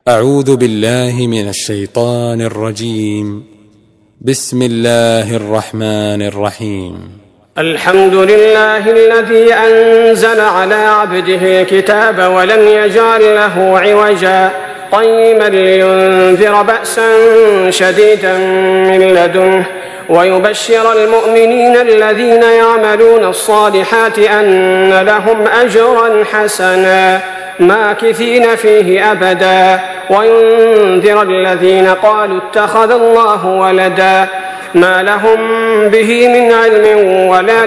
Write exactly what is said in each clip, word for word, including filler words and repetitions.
أعوذ بالله من الشيطان الرجيم. بسم الله الرحمن الرحيم. الحمد لله الذي أنزل على عبده الكتاب ولم يجعل له عوجا قيما لينذر بأسا شديدا من لدنه ويبشر المؤمنين الذين يعملون الصالحات أن لهم أجرا حسنا ماكثين فيه أبدا وينذر الذين قالوا اتخذ الله ولدا ما لهم به من علم ولا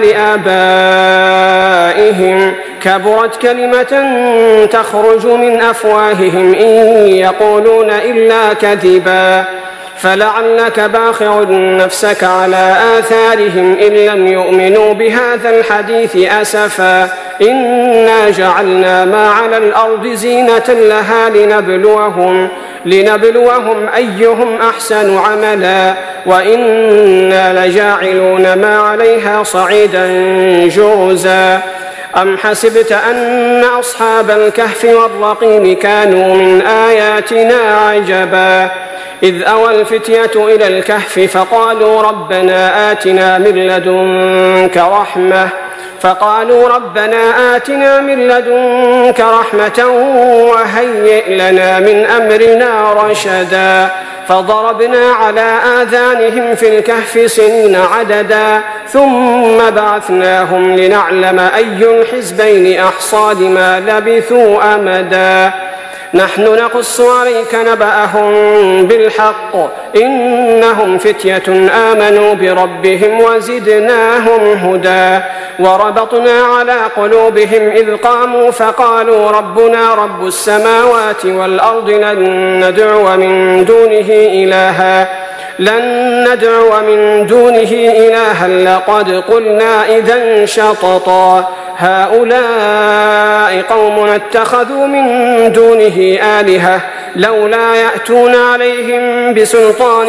لآبائهم كبرت كلمة تخرج من أفواههم إن يقولون إلا كذبا فلعلك باخع نفسك على آثارهم إن لم يؤمنوا بهذا الحديث أسفا إنا جعلنا ما على الأرض زينة لها لنبلوهم, لنبلوهم أيهم أحسن عملا وإنا لجاعلون ما عليها صعيدا جرزا أم حسبت أن أصحاب الكهف والرقيم كانوا من آياتنا عجبا إذ أوى الفتية إلى الكهف فقالوا ربنا آتنا من لدنك رحمة فقالوا ربنا آتنا من لدنك رحمة وهيئ لنا من أمرنا رشدا فضربنا على آذانهم في الكهف سنين عددا ثم بعثناهم لنعلم أي الحزبين أحصى لما لبثوا أمدا نحن نقص عليك نبأهم بالحق إنهم فتية آمنوا بربهم وزدناهم هدى وربطنا على قلوبهم إذ قاموا فقالوا ربنا رب السماوات والأرض لن ندعو من دونه إلها لن ندعو من دونه إلها لقد قلنا إذا شططا هؤلاء قوم اتخذوا من دونه آلهة لولا يأتون عليهم بسلطان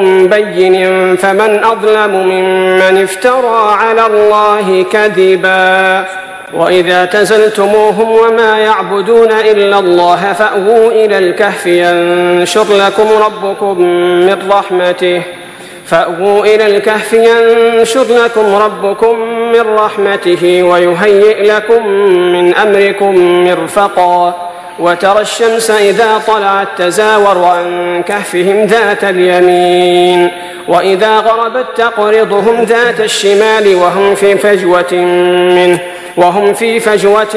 بين فمن أظلم ممن افترى على الله كذبا وإذا اعتزلتموهم وما يعبدون إلا الله فأووا إلى الكهف ينشر لكم ربكم من رحمته فأووا إلى الكهف ينشر لكم ربكم من رحمته ويهيئ لكم من أمركم مرفقا وترى الشمس إذا طلعت تزاور عن كهفهم ذات اليمين وإذا غربت تقرضهم ذات الشمال وهم في فجوة منه وهم في فجوة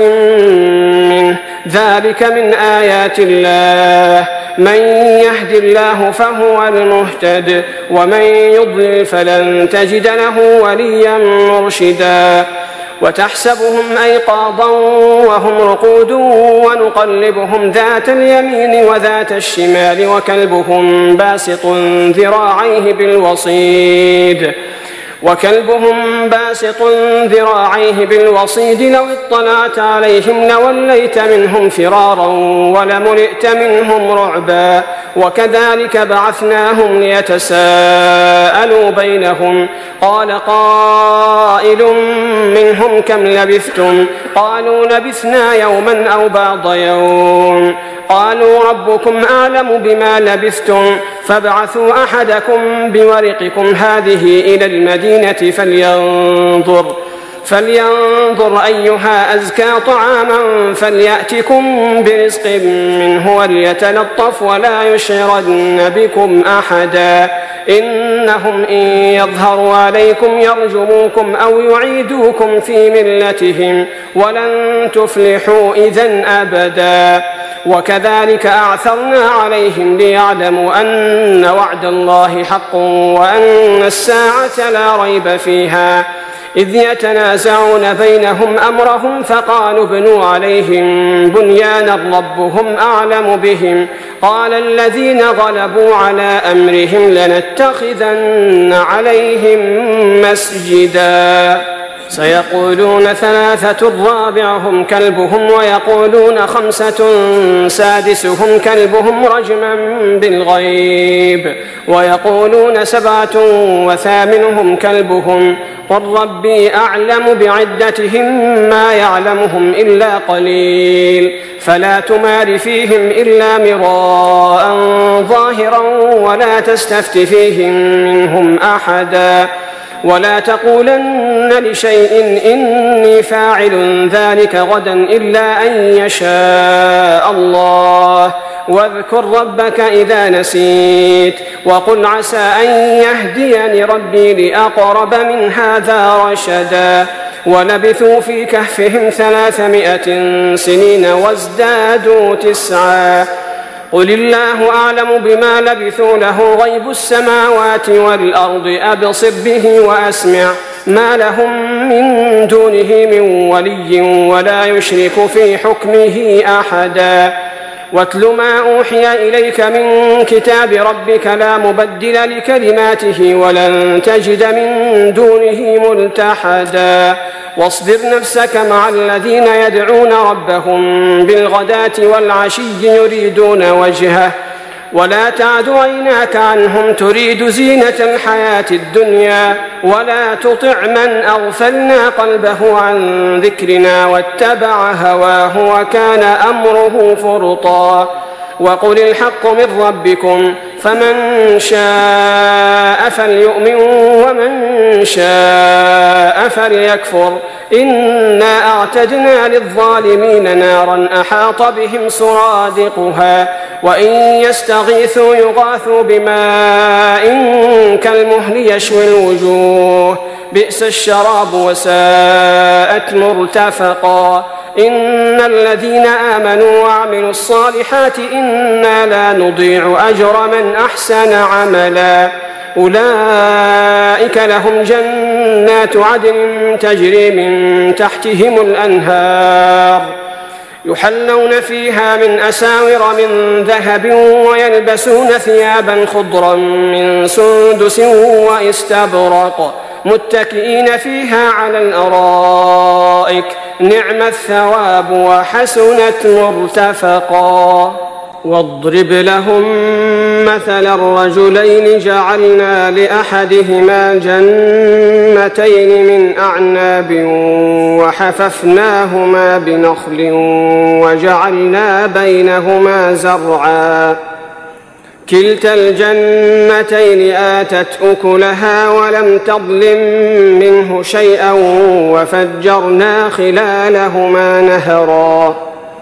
منه ذلك من آيات الله من يهد الله فهو المهتد ومن يضلل فلن تجد له وليا مرشدا وتحسبهم أيقاظا وهم رقود ونقلبهم ذات اليمين وذات الشمال وكلبهم باسط ذراعيه بالوصيد وكلبهم باسط ذراعيه بالوصيد لو اطلعت عليهم لوليت منهم فرارا ولملئت منهم رعبا وكذلك بعثناهم ليتساءلوا بينهم قال قائل منهم كم لبثتم قالوا لبثنا يوما أو بعض يوم قالوا ربكم أعلم بما لبثتم فابعثوا أحدكم بورقكم هذه إلى المدينة فلينظر فلينظر أيها أزكى طعاما فليأتكم برزق منه وليتلطف ولا يشعرن بكم أحدا إنهم إن يظهروا عليكم يرجموكم أو يعيدوكم في ملتهم ولن تفلحوا إذن أبدا وكذلك أعثرنا عليهم ليعلموا أن وعد الله حق وأن الساعة لا ريب فيها إذ يتنازعون بينهم أمرهم فقالوا ابنوا عليهم بنيانا ربهم أعلم بهم قال الذين غلبوا على أمرهم لنتخذن عليهم مسجدا. سيقولون ثلاثة رابعهم كلبهم ويقولون خمسة سادسهم كلبهم رجما بالغيب ويقولون سبعة وثامنهم كلبهم قل ربي أعلم بعدتهم ما يعلمهم إلا قليل فلا تمار فيهم إلا مراء ظاهرا ولا تستفت فيهم منهم أحدا ولا تقولن لشيء إني فاعل ذلك غدا إلا أن يشاء الله واذكر ربك إذا نسيت وقل عسى أن يهديني ربي لأقرب من هذا رشدا ولبثوا في كهفهم ثلاثمائة سنين وازدادوا تسعا قل الله أعلم بما لبثوا له غيب السماوات والأرض أبصر به وأسمع ما لهم من دونه من ولي ولا يشرك في حكمه أحدا واتل ما أوحي إليك من كتاب ربك لا مبدل لكلماته ولن تجد من دونه ملتحدا واصبر نفسك مع الذين يدعون ربهم بالغداة والعشي يريدون وجهه ولا تعد عيناك عنهم تريد زينة الحياة الدنيا ولا تطع من أغفلنا قلبه عن ذكرنا واتبع هواه وكان أمره فرطا وقل الحق من ربكم فمن شاء فليؤمن ومن شاء فليكفر إنا أعتدنا للظالمين نارا أحاط بهم سرادقها وإن يستغيثوا يغاثوا بماء كالمهل يشوي الوجوه بئس الشراب وساءت مرتفقا إن الذين آمنوا وعملوا الصالحات إنا لا نضيع أجر من أحسن عملا أولئك لهم جنات عدن تجري من تحتهم الأنهار يحلون فيها من أساور من ذهب ويلبسون ثيابا خضرا من سندس واستبرق متكئين فيها على الأرائك نعم الثواب وحسنت مرتفقا واضرب لهم مثل الرجلين جعلنا لأحدهما جنتين من أعناب وحففناهما بنخل وجعلنا بينهما زرعا كلتا الجنتين آتت أكلها ولم تظلم منه شيئا وفجرنا خلالهما نهرا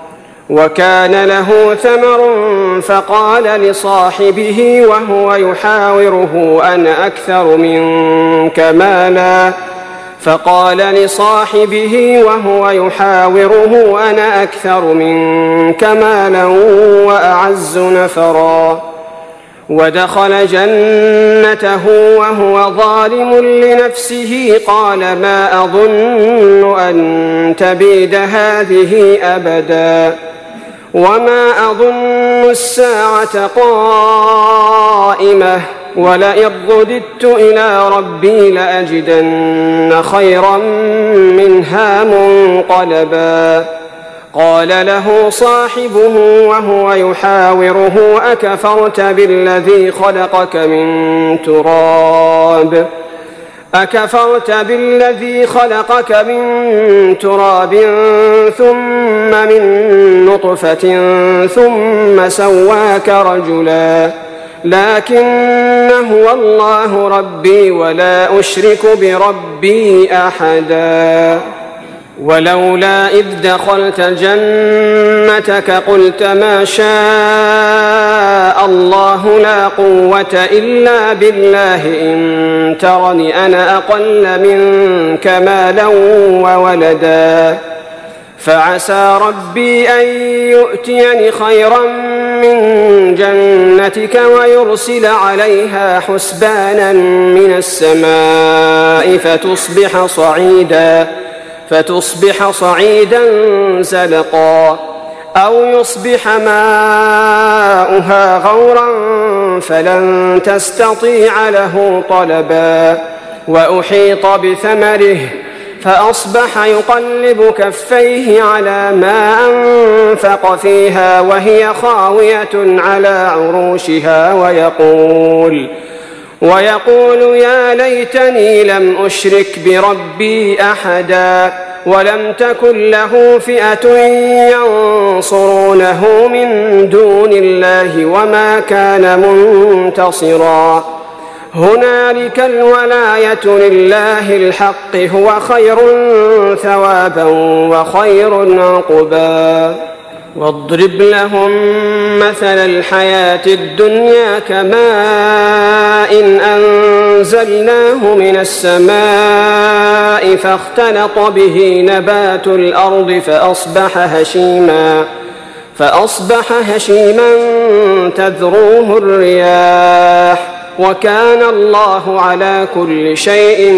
وكان له ثمر فقال لصاحبه وهو يحاوره أنا أكثر منك مالا فقال لصاحبه وهو يحاوره أنا أكثر منك مالا وأعز نفرا ودخل جنته وهو ظالم لنفسه قال ما أظن أن تبيد هذه أبدا وما أظن الساعة قائمة ولئن رددت إلى ربي لأجدن خيرا منها منقلبا قال له صاحبه وهو يحاوره أكفرت بالذي خلقك من تراب أكفرت بالذي خلقك من تراب ثم من نطفة ثم سواك رجلا لكن هو الله ربي ولا أشرك بربي أحدا ولولا إذ دخلت جنتك قلت ما شاء الله لا قوة إلا بالله إن ترني أنا أقل منك مالا وولدا فعسى ربي أن يؤتيني خيرا من جنتك ويرسل عليها حسبانا من السماء فتصبح صعيدا فتصبح صعيدا زلقا أو يصبح ماؤها غورا فلن تستطيع له طلبا وأحيط بثمره فأصبح يقلب كفيه على ما أنفق فيها وهي خاوية على عروشها ويقول ويقول يا ليتني لم أشرك بربي أحدا ولم تكن له فئة ينصرونه من دون الله وما كان منتصرا هنالك الولاية لله الحق هو خير ثوابا وخير عقبا واضرب لهم مثل الحياة الدنيا كماء إن أنزلناه من السماء فاختلط به نبات الأرض فأصبح هشيما فأصبح هشيما تذروه الرياح وكان الله على كل شيء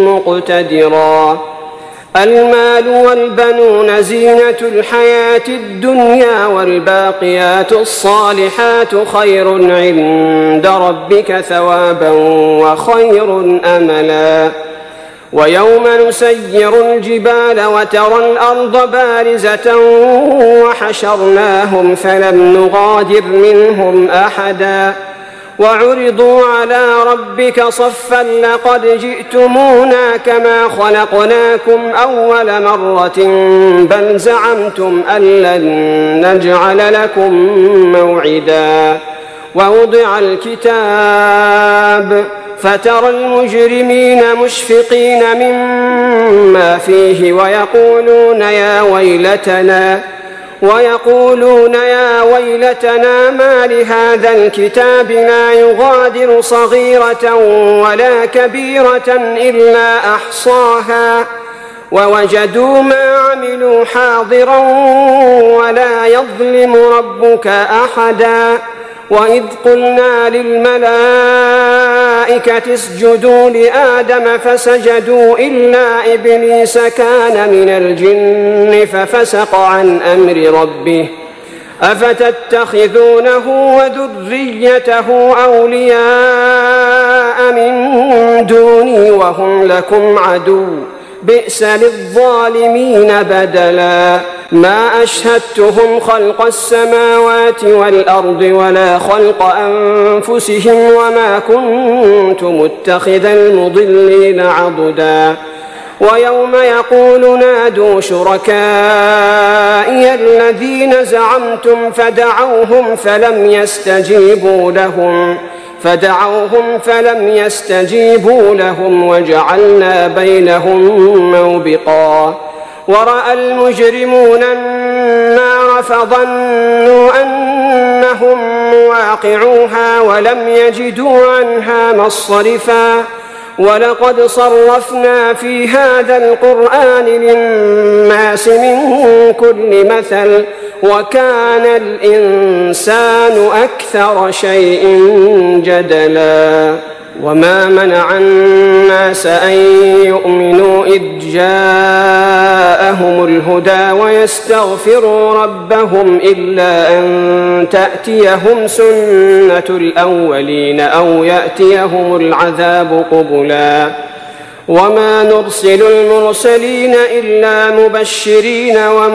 مقتدرا المال والبنون زينة الحياة الدنيا والباقيات الصالحات خير عند ربك ثوابا وخير أملا ويوم نسير الجبال وترى الأرض بارزة وحشرناهم فلم نغادر منهم أحدا وعرضوا على ربك صفا لقد جئتمونا كما خلقناكم أول مرة بل زعمتم أن لن نجعل لكم موعدا ووضع الكتاب فترى المجرمين مشفقين مما فيه ويقولون يا ويلتنا ويقولون يا ويلتنا ما لهذا الكتاب لا يغادر صغيرة ولا كبيرة إلا أحصاها ووجدوا ما عملوا حاضرا ولا يظلم ربك أحدا وإذ قلنا للملائكة اسجدوا لآدم فسجدوا إلا إبليس كان من الجن ففسق عن أمر ربه أفتتخذونه وذريته أولياء من دوني وهم لكم عدو بئس للظالمين بدلا ما أشهدتهم خلق السماوات والأرض ولا خلق أنفسهم وما كنت متخذ المضلين عضدا ويوم يقول نادوا شركائي الذين زعمتم فدعوهم فلم يستجيبوا لهم فدعوهم فلم يستجيبوا لهم وجعلنا بينهم موبقا ورأى المجرمون النار فظنوا أنهم واقعوها ولم يجدوا عنها مصرفا ولقد صرفنا في هذا القرآن للناس من كل مثل وكان الإنسان أكثر شيء جدلا وما منع الناس أن يؤمنوا إذ جاءهم الهدى ويستغفروا ربهم إلا أن تأتيهم سنة الأولين أو يأتيهم العذاب قبلا وما نرسل المرسلين إلا مبشرين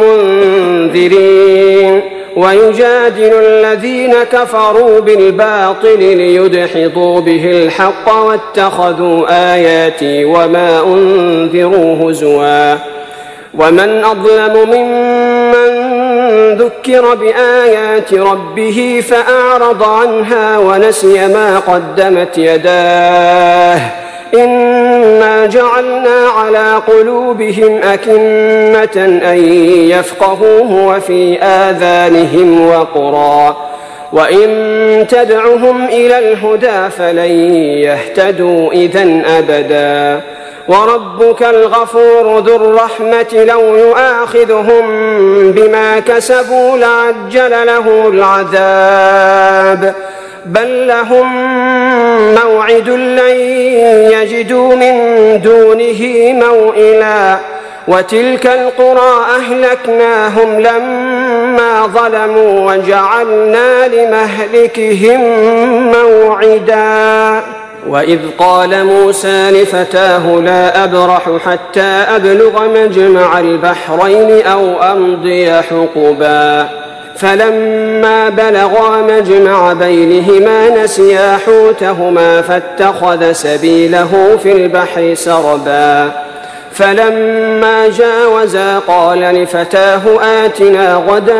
ومنذرين ويجادل الذين كفروا بالباطل ليدحضوا به الحق واتخذوا آياتي وما أنذروا هزوا ومن أظلم ممن ذكر بآيات ربه فأعرض عنها ونسي ما قدمت يداه إنا جعلنا على قلوبهم أكنة أن يفقهوه وفي آذانهم وقرا وإن تدعهم إلى الهدى فلن يهتدوا إذن أبدا وربك الغفور ذو الرحمة لو يؤاخذهم بما كسبوا لعجل له العذاب بل لهم موعد لن يجدوا من دونه موئلا وتلك القرى أهلكناهم لما ظلموا وجعلنا لمهلكهم موعدا وإذ قال موسى لفتاه لا أبرح حتى أبلغ مجمع البحرين أو أمضي حقبا فلما بلغا مجمع بينهما نسيا حوتهما فاتخذ سبيله في البحر سربا فلما جاوزا قال لفتاه آتنا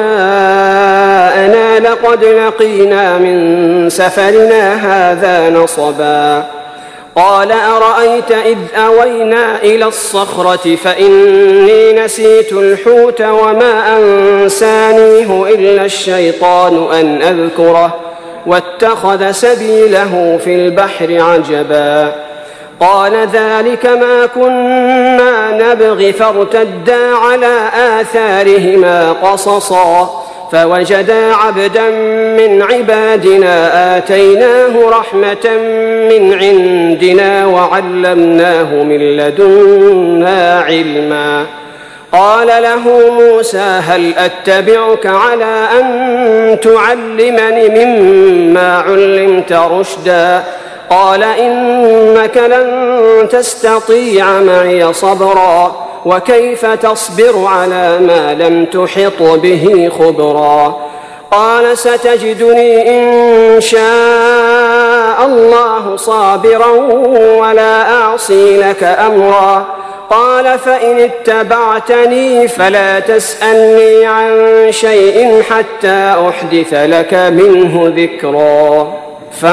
غداءنا لقد لقينا من سفرنا هذا نصبا قال أرأيت إذ أوينا إلى الصخرة فإني نسيت الحوت وما أنسانيه إلا الشيطان أن أذكره واتخذ سبيله في البحر عجبا قال ذلك ما كنا نبغي فارتدا على آثارهما قصصا فوجدا عبدا من عبادنا آتيناه رحمة من عندنا وعلمناه من لدنا علما قال له موسى هل أتبعك على أن تعلمني مما علمت رشدا قال إنك لن تستطيع معي صبرا وكيف تصبر على ما لم تحط به خبرا قال ستجدني إن شاء الله صابرا ولا أعصي لك أمرا قال فإن اتبعتني فلا تسألني عن شيء حتى أحدث لك منه ذكرا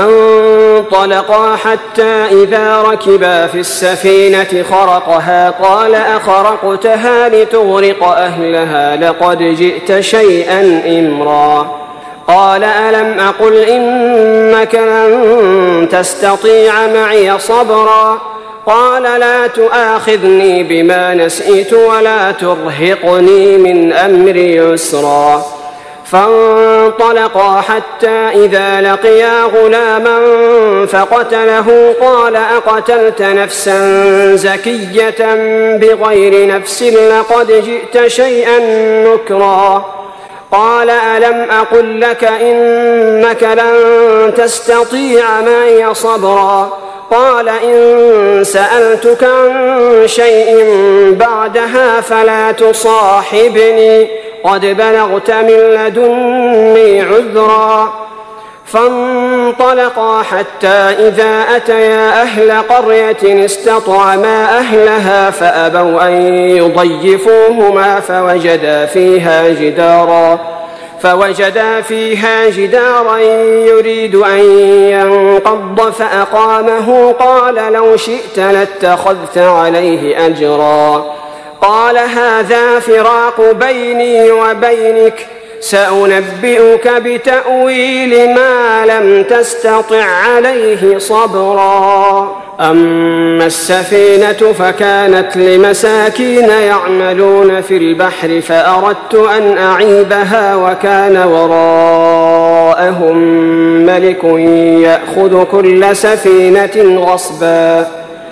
فانطلقا حتى إذا ركبا في السفينة خرقها قال أخرقتها لتغرق أهلها لقد جئت شيئا إمرا قال ألم أقل إنك لن تستطيع معي صبرا قال لا تؤاخذني بما نسيت ولا ترهقني من أمري يسرا فانطلقا حتى إذا لقيا غلاما فقتله قال أقتلت نفسا زكية بغير نفس لقد جئت شيئا نكرا قال ألم أقل لك إنك لن تستطيع معي صبرا قال إن سألتك عن شيء بعدها فلا تصاحبني قد بلغت من لدني عذرا فانطلقا حتى إذا أتيا أهل قرية استطعما أهلها فأبوا أن يضيفوهما فوجدا فيها جدارا فوجدا فيها جدارا يريد أن ينقض فأقامه قال لو شئت لاتخذت عليه أجرا قال هذا فراق بيني وبينك سأنبئك بتأويل ما لم تستطع عليه صبرا أما السفينة فكانت لمساكين يعملون في البحر فأردت أن أعيبها وكان وراءهم ملك يأخذ كل سفينة غصبا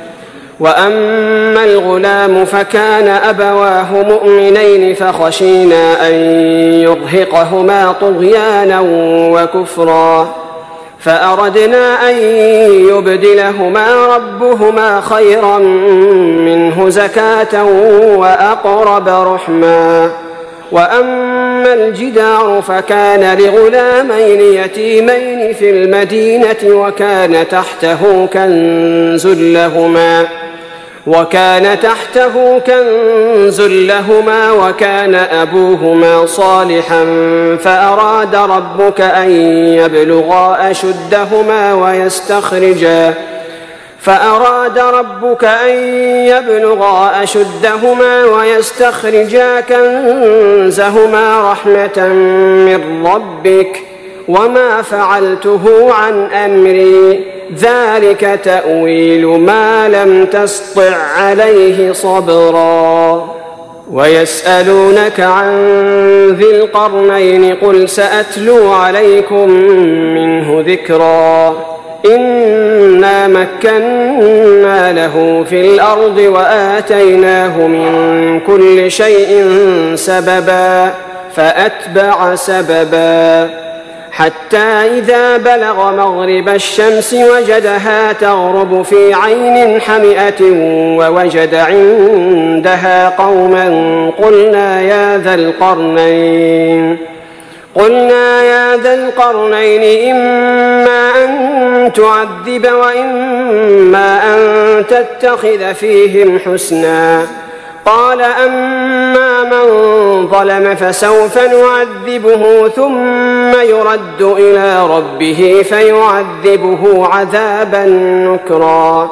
وأما الغلام فكان أبواه مؤمنين فخشينا أن يرهقهما طغيانا وكفرا فأردنا أن يبدلهما ربهما خيرا منه زكاة وأقرب رحما وأما الجدار فكان لغلامين يتيمين في المدينة وكان تحته كنز لهما وكان تحته كنز لهما وكان أبوهما صالحا فأراد ربك أن يبلغا أشدهما ويستخرجا فأراد ربك أن يبلغا أشدهما ويستخرجا كنزهما رحمة من ربك وما فعلته عن أمري ذلك تأويل ما لم تسطع عليه صبرا ويسألونك عن ذي القرنين قل سأتلو عليكم منه ذكرا إنا مكنا له في الأرض وآتيناه من كل شيء سببا فأتبع سببا حتى إذا بلغ مغرب الشمس وجدها تغرب في عين حمئة ووجد عندها قوما قلنا يا ذا القرنين قلنا يا ذا القرنين إما أن تعذب وإما أن تتخذ فيهم حسنا قال أما من ظلم فسوف نعذبه ثم يرد إلى ربه فيعذبه عذابا نكرا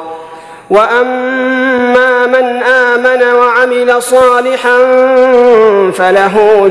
وأما من آمن وعمل صالحا فله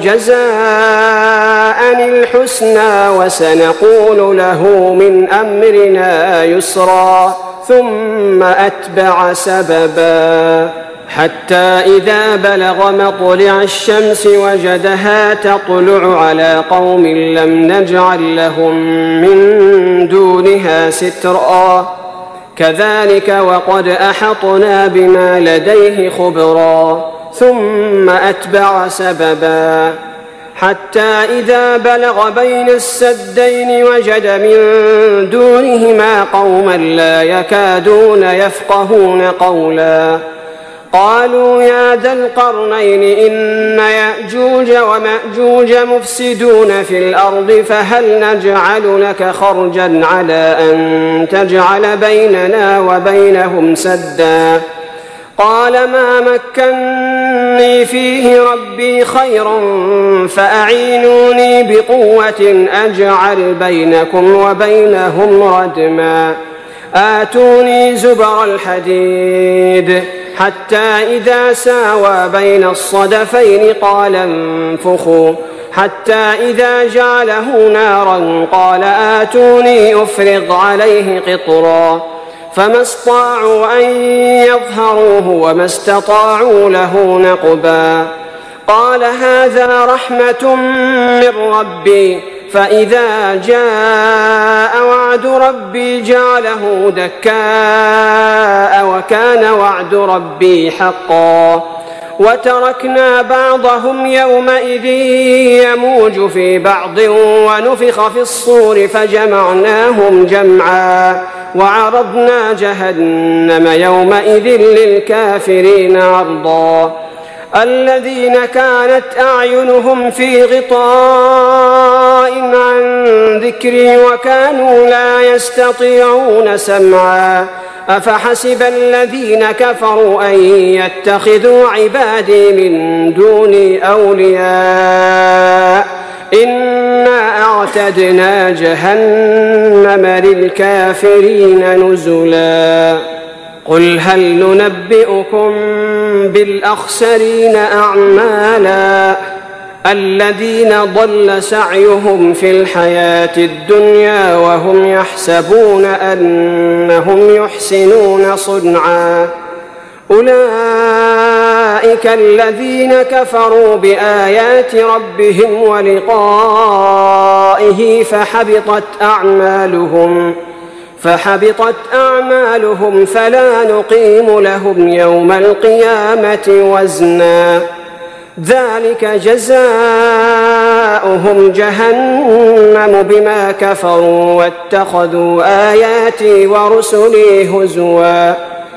جزاء الحسنى وسنقول له من أمرنا يسرا ثم أتبع سببا حتى إذا بلغ مطلع الشمس وجدها تطلع على قوم لم نجعل لهم من دونها سترا كذلك وقد أحطنا بما لديه خبرا ثم أتبع سببا حتى إذا بلغ بين السدين وجد من دونهما قوما لا يكادون يفقهون قولا قالوا يا ذا القرنين إن يأجوج ومأجوج مفسدون في الأرض فهل نجعل لك خرجا على أن تجعل بيننا وبينهم سدا قال ما مكني فيه ربي خير فأعينوني بقوة أجعل بينكم وبينهم ردما آتوني زبر الحديد حتى إذا ساوى بين الصدفين قال انفخوا حتى إذا جعله نارا قال آتوني أفرغ عليه قطرا فما استطاعوا أن يظهروه وما استطاعوا له نقبا قال هذا رحمة من ربي فإذا جاء وعد ربي جعله دكاء وكان وعد ربي حقا وتركنا بعضهم يومئذ يموج في بعض ونفخ في الصور فجمعناهم جمعا وعرضنا جهنم يومئذ للكافرين عرضا الذين كانت أعينهم في غطاء عن ذكري وكانوا لا يستطيعون سمعا أفحسب الذين كفروا أن يتخذوا عبادي من دوني أولياء إنا أعتدنا جهنم للكافرين نزلا قل هل ننبئكم بالأخسرين أعمالا الذين ضل سعيهم في الحياة الدنيا وهم يحسبون أنهم يحسنون صنعا أولئك الذين كفروا بآيات ربهم ولقائه فحبطت أعمالهم فحبطت أعمالهم فلا نقيم لهم يوم القيامة وزنا ذلك جزاؤهم جهنم بما كفروا واتخذوا آياتي ورسلي هزوا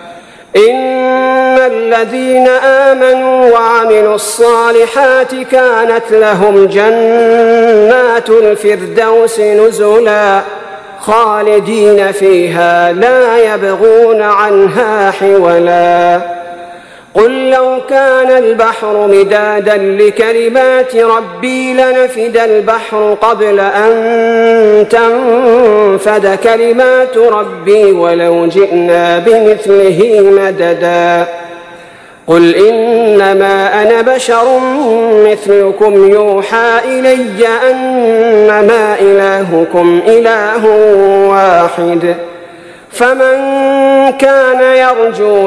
إن الذين آمنوا وعملوا الصالحات كانت لهم جنات الفردوس نزلا خالدين فيها لا يبغون عنها حولا قل لو كان البحر مدادا لكلمات ربي لنفد البحر قبل أن تنفد كلمات ربي ولو جئنا بمثله مددا قل إنما أنا بشر مثلكم يوحى إلي أنما إلهكم إله واحد فمن كان يرجو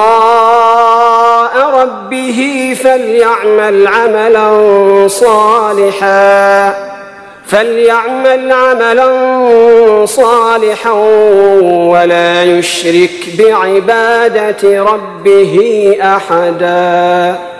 لقاء ربه فليعمل عملا صالحا فليعمل عملا صالحا ولا يشرك بعبادة ربه أحدا.